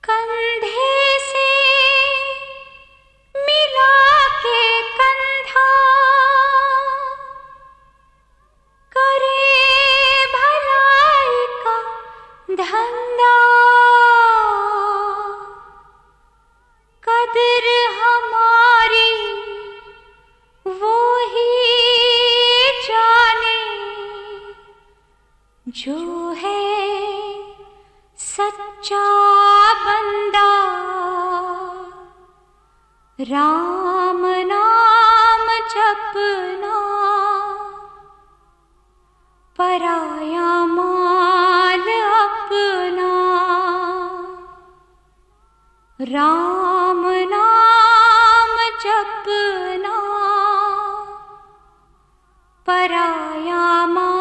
कंधे से मिला के कंधा करे भलाई का धंधा। कदर हमारी वो ही जाने जो है सच्चा बंदा। राम नाम जपना पराया माल अपना। राम नाम जपना पराया माल